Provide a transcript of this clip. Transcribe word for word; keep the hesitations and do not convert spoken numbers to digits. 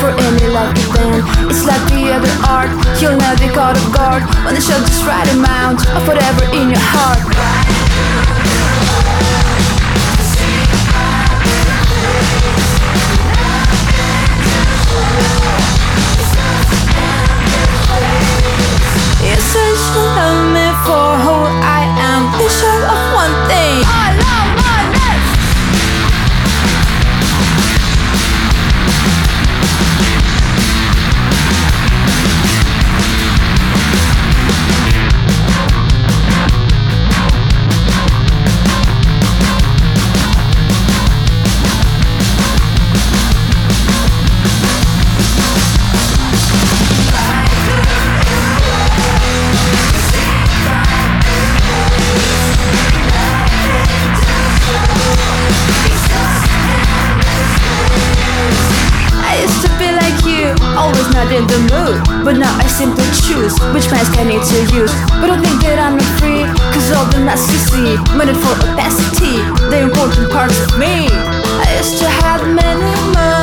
for any lucky band. It's like the other art, you'll never be caught off guard when they show just right amount of whatever in your heart. You said you love me for who I am. Be sure of one thing, I love my life. Always not in the mood, but now I seem to choose which mask I need to use. But don't think that I'm not free, cause all the masks you see made it for opacity, the important parts of me. I used to have many more